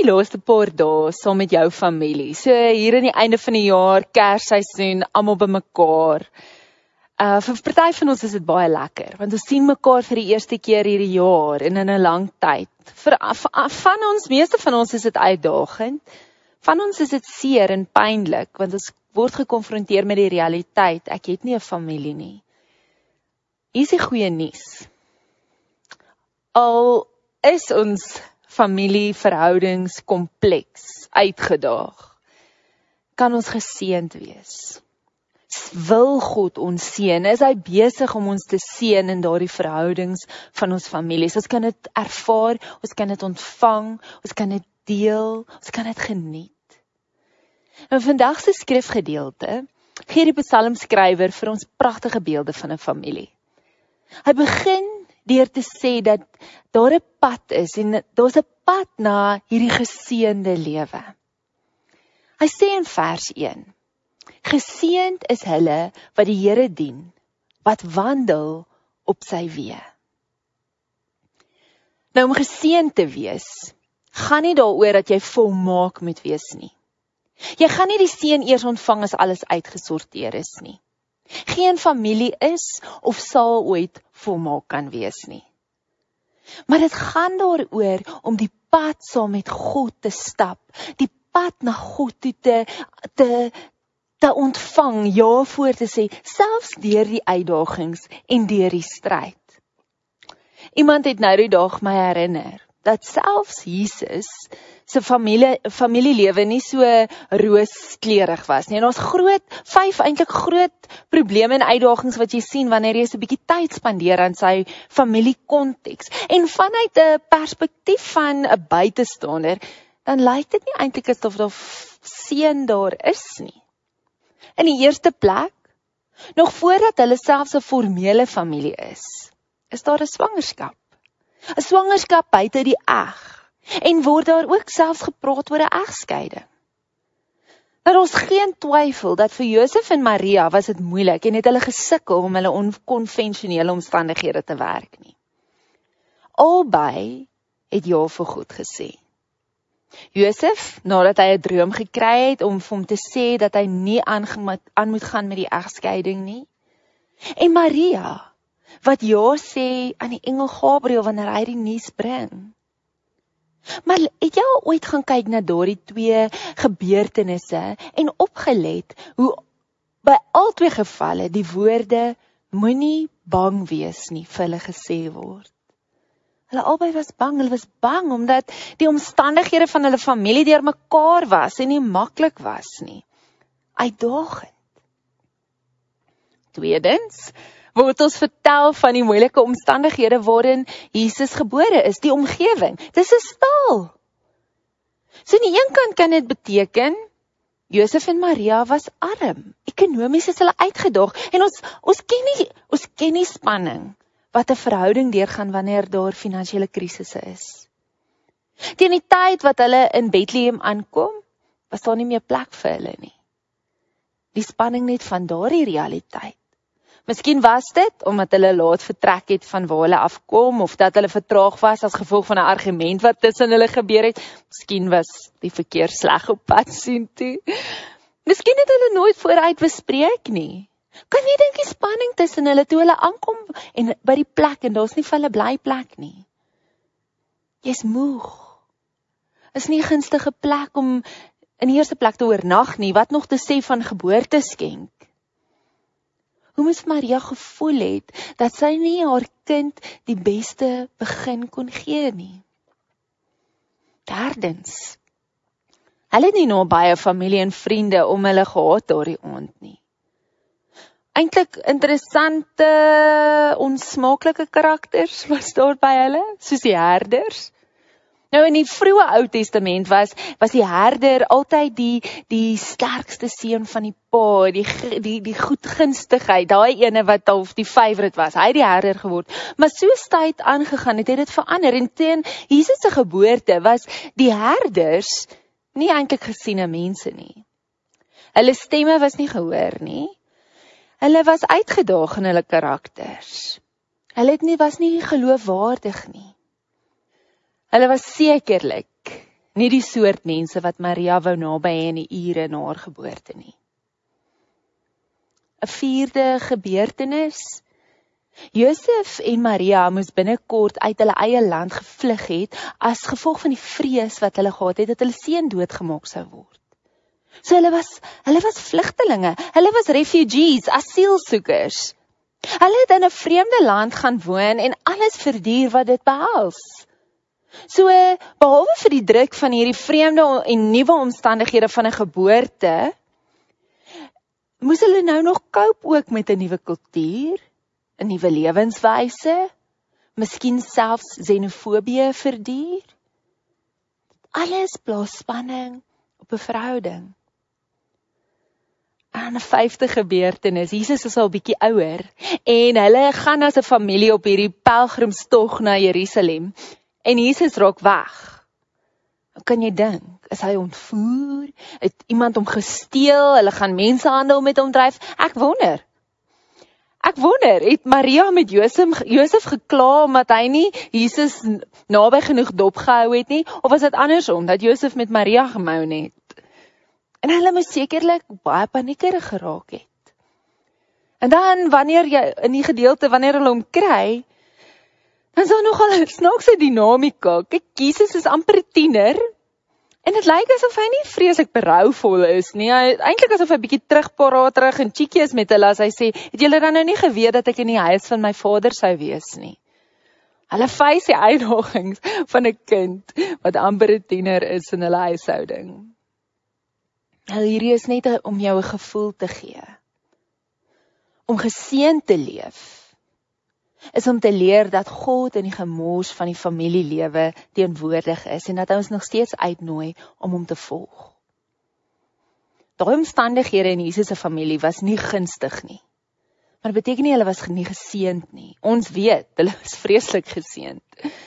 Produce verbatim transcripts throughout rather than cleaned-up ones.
laaste paar dae saam met jou familie. So hier in die einde van die jaar, Kersseisoen, almal bymekaar. Uh, vir party van ons is dit baie lekker, want ons sien mekaar vir die eerste keer hierdie jaar en in 'n lang tyd. Vir van ons, meeste van ons is dit uitdagend. Van ons is dit seer en pynlik, want ons word gekonfronteer met die realiteit. Ek het nie 'n familie nie. Hier is die goeie nuus. Al is ons familieverhoudings kompleks, uitgedaag, kan ons geseënd wees. Wil God ons seën? Is hy besig om ons te seën in daardie verhoudings van ons families? Ons kan dit ervaar, ons kan dit ontvang, ons kan dit deel, ons kan dit geniet. In vandag se skrifgedeelte gee die psalmskrywer vir ons pragtige beelde van 'n familie. Hy begin deur te sê dat daar 'n pad is en daar's 'n pad na hierdie geseënde lewe. Hy sê in vers een: Geseënd is hulle wat die Here dien, wat wandel op sy weë. Nou om geseënd te wees, gaan nie daaroor dat jy volmaak moet wees nie. Jy gaan nie die seën eers ontvang as alles uitgesorteer is nie. Geen familie is of sal ooit volmaak kan wees nie. Maar dit gaan daaroor om die pad saam met God te stap, die pad na God toe te, te, te ontvang, ja voor te sê, selfs deur die uitdagings en deur die stryd. Iemand het nou die dag my herinner, dat selfs Jesus se familie, familielewe nie so rooskleurig was nie. En ons groot, vyf eintlik groot probleme en uitdagings wat jy sien wanneer jy so 'n bietjie tyd spandeer aan sy familiekonteks. En vanuit 'n perspektief van 'n buitestander, dan lyk dit nie eintlik asof daar seën daar is nie. In die eerste plek, nog voordat hulle selfs 'n formele familie is, is daar 'n swangerskap. 'n Swangerskap buite die eg. En word daar ook selfs gepraat oor 'n egskeiding. Daar is geen twyfel dat vir Josef en Maria was dit moeilik en het hulle gesukkel om hulle onkonvensionele omstandighede te werk nie. Albei het ja vir God gesê. Josef, nadat hy 'n droom gekry het om vir hom te sê dat hy nie aan, aan moet gaan met die egskeiding nie. En Maria, wat ja sê aan die engel Gabriël wanneer hy die nuus bring. Maar het jy al ooit gaan kyk na daardie twee gebeurtenisse en opgelet hoe by al twee gevalle die woorde moenie bang wees nie vir hulle gesê word. Hulle albei was bang, hulle was bang omdat die omstandighede van hulle familie deur mekaar was en nie maklik was nie. Uitdagend. Tweedens, word ons vertel van die moeilike omstandighede waarin Jesus gebore is, die omgewing. Dis 'n stal. So aan die een kant kan dit beteken, Josef en Maria was arm. Ekonomies is hulle uitgedaag. En ons, ons ken nie, ons ken nie spanning wat 'n verhouding deurgaan wanneer daar finansiële krisisse is. Teen die tyd wat hulle in Bethlehem aankom, was daar nie meer plek vir hulle nie. Die spanning net van daardie realiteit. Miskien was dit omdat hulle laat vertrek het van waar hulle afkom, of dat hulle vertraag was as gevolg van 'n argument wat tussen hulle gebeur het. Miskien was die verkeer sleg op pad soontoe. Miskien het hulle nooit vooruit bespreek nie. Kan jy dink die spanning tussen hulle toe hulle aankom en by die plek en daar's nie vir hulle bly plek nie. Jy's moeg. Is nie 'n gunstige plek om in die eerste plek te oornag nie, wat nog te sê van geboorteskenk. Hoe moes Maria gevoel het, dat sy nie haar kind die beste begin kon gee nie. Derdens, hulle het nie nou baie familie en vriende om hulle gehad daardie aand nie. Eintlik interessante, onsmaaklike karakters was daar by hulle, soos die herders. Nou in die vroeë Ou Testament was, was die herder altyd die, die sterkste seun van die pa, die, die, die goedgunstigheid, daai ene wat of die favourite was, hy het die herder geword. Maar soos tyd aangegaan het, het dit verander, en teen Jesus se geboorte was die herders nie eintlik gesiene mense nie. Hulle stemme was nie gehoor nie, hulle was uitgedaag in hulle karakters. Hulle het nie, was nie geloofwaardig nie. Hulle was sekerlik nie die soort mense wat Maria wou naby hê in die ure na haar geboorte nie. 'n Vierde gebeurtenis. Josef en Maria moes binnekort uit hulle eie land gevlug het as gevolg van die vrees wat hulle gehad het dat hulle seun doodgemaak sou word. So hulle was hulle was vlugtelinge, hulle was refugees, asielsoekers. Hulle het in 'n vreemde land gaan woon en alles verduur wat dit behels. So behalwe vir die druk van hierdie vreemde en nuwe omstandighede van 'n geboorte, moes hulle nou nog cope ook met 'n nuwe kultuur, 'n nuwe lewenswyse, miskien selfs xenofobie verduur. Alles plaas spanning op 'n verhouding. En 'n vyfde gebeurtenis, Jesus is al 'n bietjie ouer en hulle gaan as 'n familie op hierdie pelgrimstog na Jerusalem en Jesus raak weg. Hoe kan jy dink? Is hy ontvoer? Het iemand hom gesteel? Hulle gaan mensenhandel met hom dryf? Ek wonder. Ek wonder, het Maria met Josef, Josef gekla omdat hy nie Jesus naby genoeg dopgehou het nie? Of was dit andersom, dat Josef met Maria gemou het? En hulle moes sekerlik baie paniekerig geraak het. En dan, wanneer jy, in die gedeelte, wanneer hulle hom kry, dan is daar nogal 'n snaakse dinamika. Kyk, Jesus is amper 'n tiener, en dit lyk asof hy nie vreeslik berouvol is nie. Hy eintlik asof hy bietjie terugparaterig en cheeky is met hulle as hy sê, het julle dan nou nie geweet dat ek in die huis van my vader sou wees nie? Hulle face die uitdagings van 'n kind wat amper 'n tiener is in hulle huishouding. Nou hierdie is net om jou 'n gevoel te gee. Om geseënd te leef is om te leer dat God in die gemors van die familielewe teenwoordig is en dat hy ons nog steeds uitnooi om hom te volg. Daai omstandighede in Jesus se familie was nie gunstig nie. Maar dit beteken nie hulle was nie geseënd nie. Ons weet, hulle was vreeslik geseënd.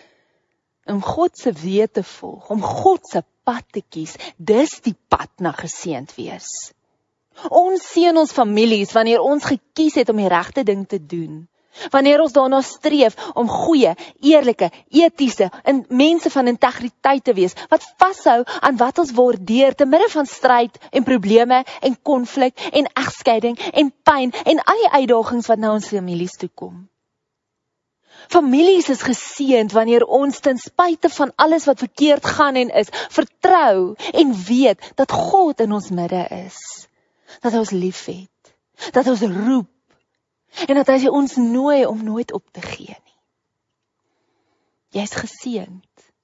Om God se weë te volg, om God se pad te kies, dis die pad na geseënd wees. Ons seën ons families wanneer ons gekies het om die regte ding te doen. Wanneer ons daarna streef om goeie, eerlike, etiese en mense van integriteit te wees, wat vashou aan wat ons waardeer te midde van stryd en probleme en konflik en egskeiding en pyn en al die uitdagings wat na ons families toe kom. Families is geseënd wanneer ons ten spyte van alles wat verkeerd gaan en is, vertrou en weet dat God in ons midde is. Dat hy ons liefhet, dat hy ons roep, en dat hy ons nooi om nooit op te gee nie. Jy is geseënd.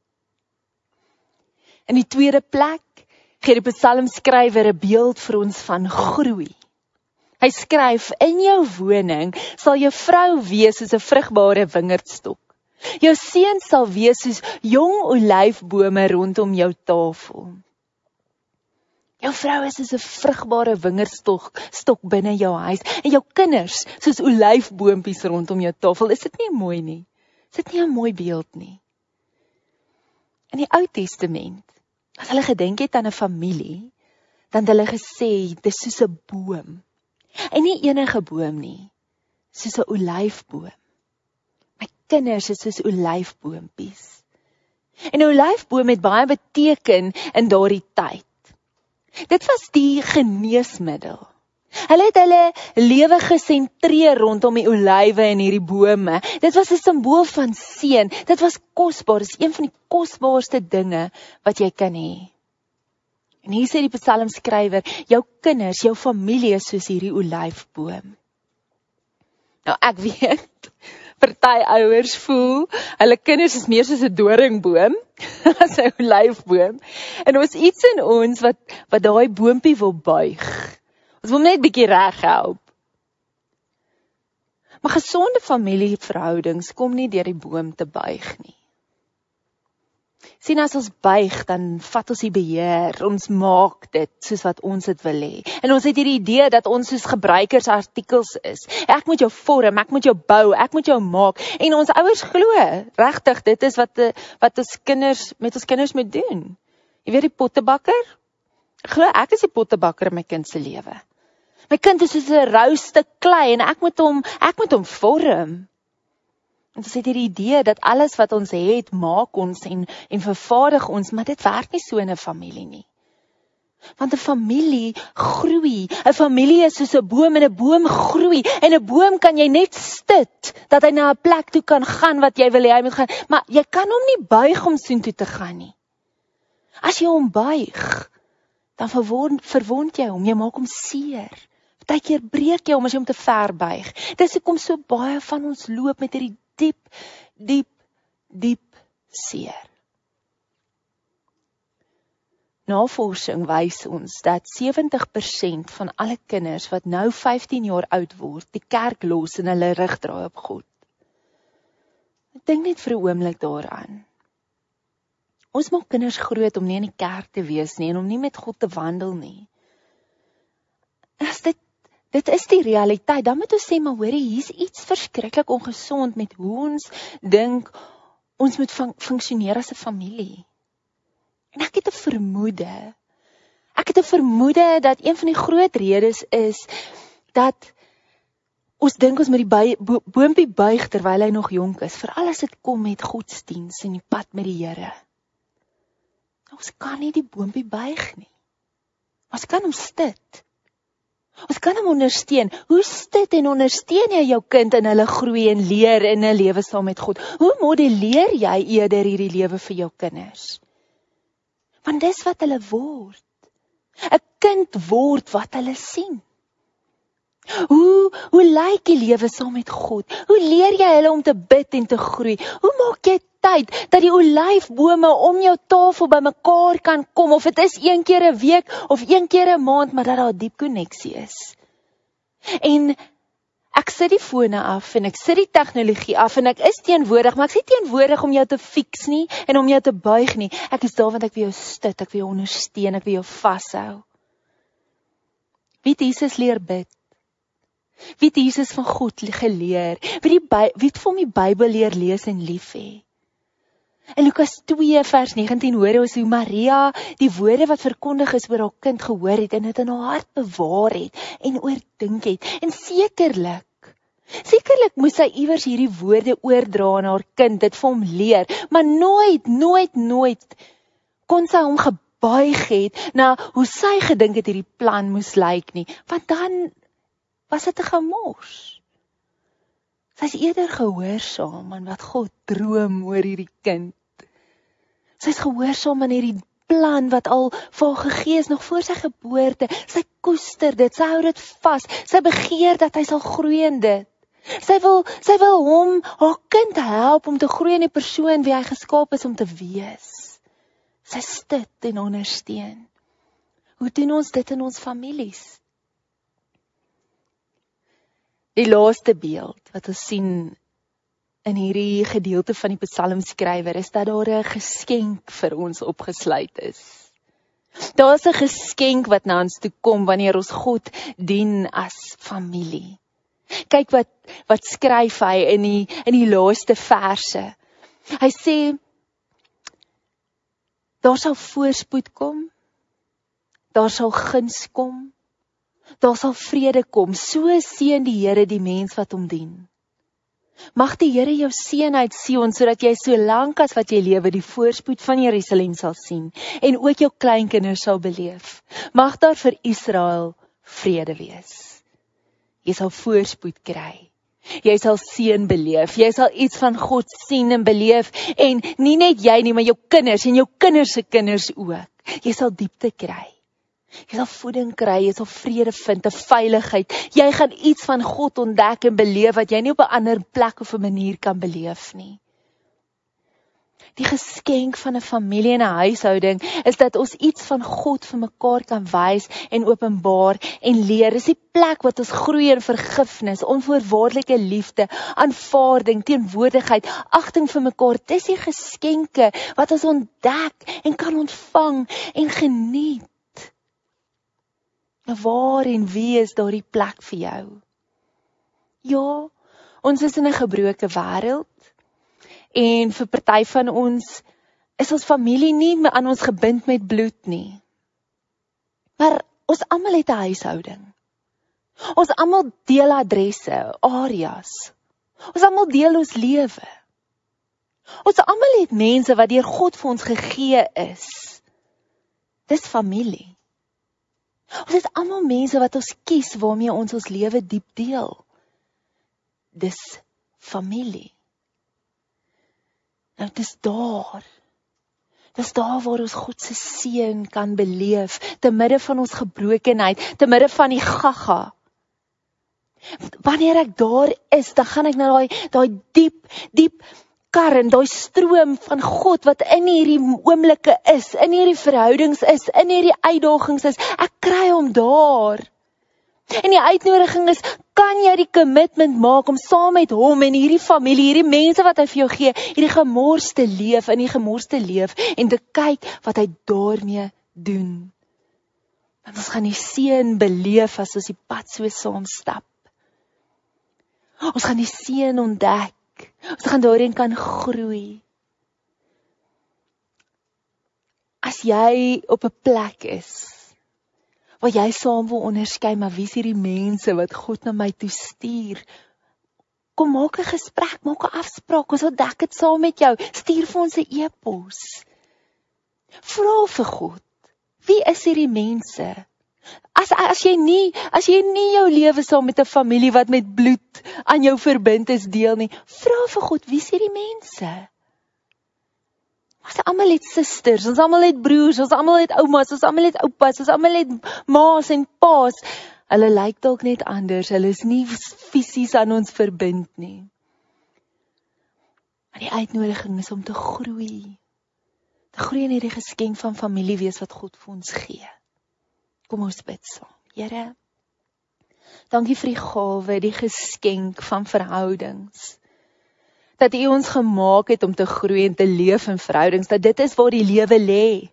In die tweede plek gee die psalmskrywer 'n beeld vir ons van groei. Hy skryf, in jou woning sal jou vrou wees soos 'n vrugbare wingerdstok. Jou seun sal wees soos jong olyfbome rondom jou tafel. Jou vrou is soos 'n vrugbare wingerdstok stok binne jou huis en jou kinders soos olyfboompies rondom jou tafel. Is dit nie mooi nie? Is dit nie 'n mooi beeld nie? In die Ou Testament, as hulle gedink het aan 'n familie, dan het hulle gesê, dis soos 'n boom. En nie enige boom nie, soos 'n olyfboom. My kinders is soos olyfboompies. En 'n olyfboom het baie beteken in daardie tyd. Dit was die geneesmiddel. Hulle het hulle lewe gesentreer rondom die olywe en hierdie bome. Dit was 'n simbool van seën. Dit was kosbaar. Dit is een van die kosbaarste dinge wat jy kan hê. En hier sê die psalmskrywer, jou kinders, jou familie is soos hierdie olyfboom. Nou ek weet, party ouers voel, hulle kinders is meer soos 'n doringboom, as 'n olyfboom. En ons iets in ons wat wat daai boompie wil buig. Ons wil net bietjie reg help. Maar gesonde familieverhoudings kom nie deur die boom te buig nie. Sien, as ons buig, dan vat ons die beheer, ons maak dit soos wat ons dit wil hê. En ons het hierdie idee dat ons soos gebruikersartikels is. Ek moet jou vorm, ek moet jou bou, ek moet jou maak. En ons ouers glo, regtig, dit is wat, wat ons kinders, met ons kinders moet doen. Jy weet die pottebakker? Ek glo, ek is die pottebakker in my kind se lewe. My kind is soos 'n rou stuk klei en ek moet hom, ek moet hom vorm. Ons het hierdie idee dat alles wat ons het, maak ons en, en vervaardig ons, maar dit werk nie so in 'n familie nie. Want 'n familie groei, 'n familie is soos 'n boom en 'n boom groei, en 'n boom kan jy net stut, dat hy na 'n plek toe kan gaan wat jy wil hê hy moet gaan, maar jy kan hom nie buig om soontoe te gaan nie. As jy hom buig, dan verwond, verwond jy hom, jy maak hom seer. Partykeer breek jy hom as jy hom te ver buig. Dis hoekom so baie van ons loop met hierdie diep, diep, diep seer. Navorsing wys ons dat sewentig persent van alle kinders wat nou vyftien jaar oud word, die kerk los en hulle rug draai op God. Ek dink net vir 'n oomblik daaraan. Ons maak kinders groot om nie in die kerk te wees nie en om nie met God te wandel nie. As dit, dit is die realiteit, dan moet ons sê, maar hoorie, hier's iets verskriklik ongesond met hoe ons dink, ons moet fun- funksioneer as 'n familie. En ek het 'n vermoede, ek het 'n vermoede dat een van die groot redes is, dat ons dink ons moet die bui, bo, boompie buig terwyl hy nog jonk is, veral as dit kom met godsdiens en die pad met die Here. Ons kan nie die boompie buig nie. Ons kan hom stut. Ons kan hom ondersteun. Hoe stut en ondersteun jy jou kind in hulle groei en leer in 'n lewe saam met God? Hoe modelleer jy eerder hierdie lewe vir jou kinders? Want dis wat hulle word. 'n Kind word wat hulle sien. Hoe, hoe lyk die lewe saam met God? Hoe leer jy hulle om te bid en te groei? Hoe maak jy tyd dat die olyfbome om jou tafel bymekaar kan kom, of dit is een keer 'n week of een keer 'n maand, maar dat daar 'n diep koneksie is. En ek sit die fone af en ek sit die tegnologie af en ek is teenwoordig, maar ek is nie teenwoordig om jou te fix nie en om jou te buig nie. Ek is daar want ek wil jou stut, ek wil jou ondersteun, ek wil jou vashou. Wie het Jesus leer bid? Wie het Jesus van God geleer? Wie het, die, wie het vir hom die Bybel leer lees en lief hê? In Lukas twee vers negentien hoor ons hoe Maria die woorde wat verkondig is oor haar kind gehoor het en dit in haar hart bewaar het en oordink het. En sekerlik, sekerlik moes sy iewers hierdie woorde oordra aan haar kind, dit vir hom leer, maar nooit, nooit, nooit kon sy hom gebuig het na hoe sy gedink het hierdie plan moes lyk nie, want dan was dit 'n gemors. Sy is eerder gehoorsaam aan wat God droom oor hierdie kind. Sy is gehoorsaam aan hierdie plan wat al vir haar gegee is nog voor sy geboorte. Sy koester dit, sy hou dit vas. Sy begeer dat hy sal groei in dit. Sy wil, sy wil hom, haar kind help om te groei in die persoon wie hy geskaap is om te wees. Sy stut en ondersteun. Hoe doen ons dit in ons families? Die laaste beeld wat ons sien in hierdie gedeelte van die psalmskrywer is dat daar 'n geskenk vir ons opgesluit is. Daar is 'n geskenk wat na ons toe kom wanneer ons God dien as familie. Kyk wat wat skryf hy in die in die laaste verse. Hy sê daar sal voorspoed kom, daar sal guns kom, daar sal vrede kom, so seën die Here die mens wat hom dien. Mag die Here jou seën uit Sion, sodat jy so lank as wat jy lewe die voorspoed van Jerusalem sal sien, en ook jou kleinkinders sal beleef. Mag daar vir Israel vrede wees. Jy sal voorspoed kry. Jy sal seën beleef, jy sal iets van God sien en beleef, en nie net jy nie, maar jou kinders, en jou kinders se kinders ook. Jy sal diepte kry. Jy sal voeding kry, jy sal vrede vind, 'n veiligheid. Jy gaan iets van God ontdek en beleef wat jy nie op 'n ander plek of 'n manier kan beleef nie. Die geskenk van 'n familie en 'n huishouding is dat ons iets van God vir mekaar kan wys en openbaar en leer. Dis die plek wat ons groei in vergifnis, onvoorwaardelike liefde, aanvaarding, teenwoordigheid, agting vir mekaar. Dis die geskenke wat ons ontdek en kan ontvang en geniet. Waar en wie is daardie plek vir jou? Ja, ons is in 'n gebroke wêreld en vir party van ons is ons familie nie meer aan ons gebind met bloed nie. Maar ons almal het 'n huishouding. Ons almal deel adresse, areas. Ons almal deel ons lewe. Ons almal het mense wat deur God vir ons gegee is. Dis familie. Ons het almal mense wat ons kies waarmee ons ons lewe diep deel. Dis familie. Nou dis daar. Dis daar waar ons God se seën kan beleef, te midde van ons gebrokenheid, te midde van die gaga. Wanneer ek daar is, dan gaan ek na daai daai diep, diep kar, daai stroom van God wat in hierdie oomblikke is, in hierdie verhoudings is, in hierdie uitdagings is. Ek kry hom daar. En die uitnodiging is, kan jy die commitment maak om saam met hom en hierdie familie, hierdie mense wat hy vir jou gee, hierdie gemors te leef, in die gemors te leef en te kyk wat hy daarmee doen. Want ons gaan die seën beleef as ons die pad so saam stap. Ons gaan die seën ontdek. Ons gaan daarin kan groei. As jy op 'n plek is waar jy saam wil onderskei, maar wie is hierdie mense wat God na my toe stuur? Kom maak 'n gesprek, maak 'n afspraak, ons ontdek dit saam met jou. Stuur vir ons 'n e-pos. Vra vir God, wie is hierdie mense? As as jy nie, as jy nie jou lewe saam met 'n familie wat met bloed aan jou verbind is deel nie, vra vir God, wie is hierdie mense? Ons almal het susters, ons almal het broers, ons almal het oumas, ons almal het oupas, ons almal het ma's en pa's. Hulle lyk dalk net anders, hulle is nie fisies aan ons verbind nie. Maar die uitnodiging is om te groei. Te groei in hierdie geskenk van familie wees wat God vir ons gee. Kom ons bid saam. Here, dankie vir die gawe, die geskenk van verhoudings. Dat U ons gemaak het om te groei en te leef in verhoudings, dat dit is waar die lewe lê.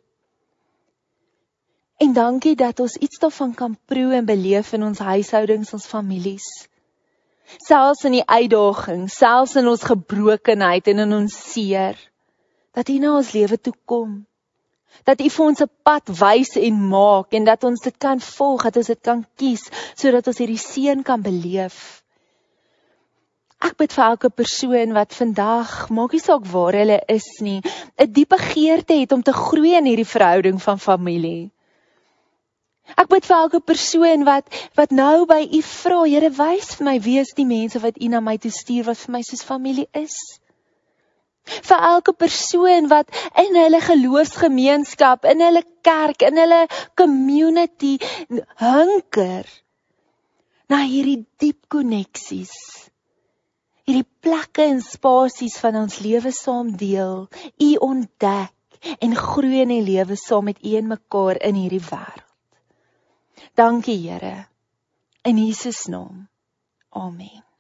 En dankie dat ons iets daarvan kan proe en beleef in ons huishoudings, ons families. Selfs in die uitdaging, selfs in ons gebrokenheid en in ons seer, dat U na ons lewe toe kom. Dat U vir ons 'n pad wys en maak, en dat ons dit kan volg, dat ons dit kan kies, sodat ons hierdie seën kan beleef. Ek bid vir elke persoon wat vandag, maak nie saak waar hulle is nie, 'n diepe begeerte het om te groei in hierdie verhouding van familie. Ek bid vir elke persoon wat, wat nou by U vra, Here, wys vir my, wie is die mense wat U na my toe stuur, wat vir my soos familie is. Vir elke persoon wat in hulle geloofsgemeenskap, in hulle kerk, in hulle community hunker na hierdie diep koneksies, hierdie plekke en spasies van ons lewe saam deel, U ontdek en groei in die lewe saam met U en mekaar in hierdie wêreld. Dankie Here, in Jesus naam. Amen.